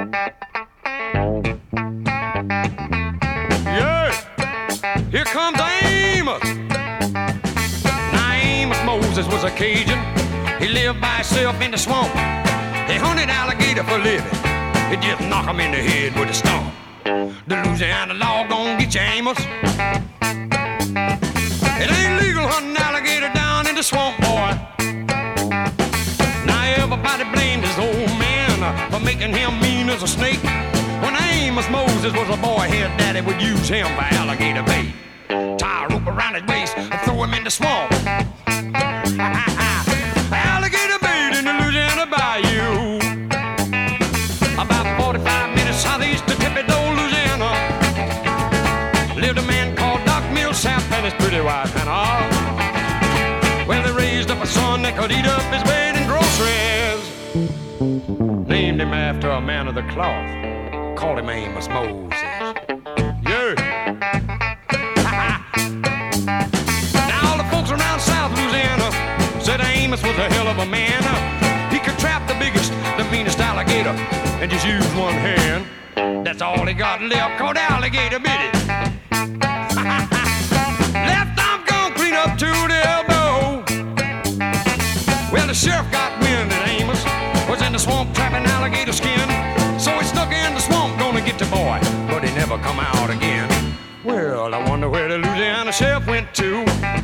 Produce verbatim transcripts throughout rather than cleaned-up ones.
Yeah, here comes Amos. Now Amos Moses was a Cajun. He lived by himself in the swamp. He hunted alligator for a living. He just knock him in the head with a stump. The Louisiana law gon' get you, Amos. It ain't legal hunting alligator down in the swamp, boy. Now everybody blamed his old man for making him mean as a snake. When Amos Moses was a boy, his daddy would use him for alligator bait. Tie a rope around his waist and throw him in the swamp. Alligator bait in the Louisiana bayou. About forty-five minutes southeast of Thibodaux, Louisiana, lived a man called Doc Millsap and his pretty wife Hannah. Well, they raised up a son that could eat up his weight in groceries. Named him after a man of the cloth. Called him Amos Moses. Yeah. Now all the folks around South Louisiana said Amos was a hell of a man. He could trap the biggest, the meanest alligator and just use one hand. That's all he got left, called alligator bit it. Left arm gone clean up to the elbow. Well, the sheriff got wind that Amos was in the swamp trapping alligator skin. So he snuck in the swamp, gonna get the boy, but he never come out again. Well, I wonder where the Louisiana sheriff went to.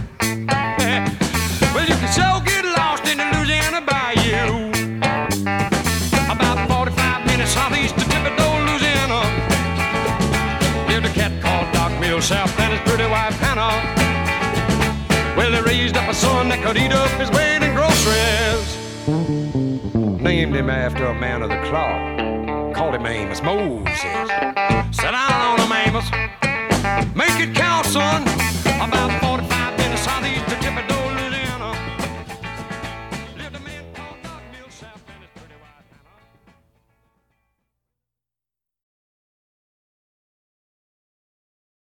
Well, you can so get lost in the Louisiana bayou. About forty-five minutes southeast of Thibodaux, Louisiana, lived a cat called Doc Millsap and his pretty wife Hannah. Well, they raised up a son that could eat up his weight in groceries. Named him after a man of the cloth. Called him Amos Moses. Sit down on him, Amos. Make it count, son. About